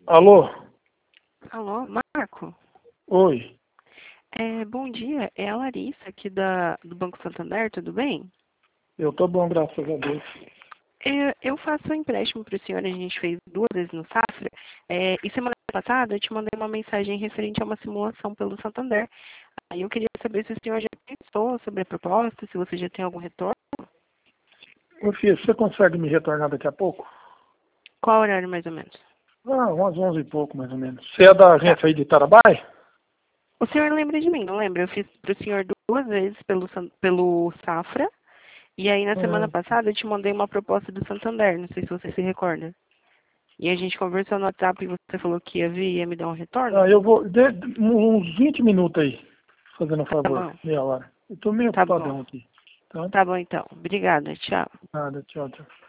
Alô? Alô, Marco? Oi. Bom dia, é a Larissa aqui do Banco Santander, tudo bem? Eu tô bom, graças a Deus. Eu faço um empréstimo para o senhor, a gente fez 2 vezes no Safra, e semana passada eu te mandei uma mensagem referente a uma simulação pelo Santander. Aí eu queria saber se o senhor já pensou sobre a proposta, se você já tem algum retorno. Ô, filho, você consegue me retornar daqui a pouco? Qual horário mais ou menos? Ah, umas 11 e pouco, mais ou menos. Você é da Tá. agência aí de Tarabai? O senhor lembra de mim, não lembra? Eu fiz para o senhor 2 vezes pelo Safra, e aí na semana Hum. passada eu te mandei uma proposta do Santander, não sei se você se recorda. E a gente conversou no WhatsApp e você falou que ia vir e ia me dar um retorno? Ah, eu vou... uns 20 minutos aí, fazendo um Tá favor, bom, meia hora. Eu tô meio tá bom. ocupadão aqui. Tá? Tá bom então. Obrigada, tchau. Nada, tchau, tchau.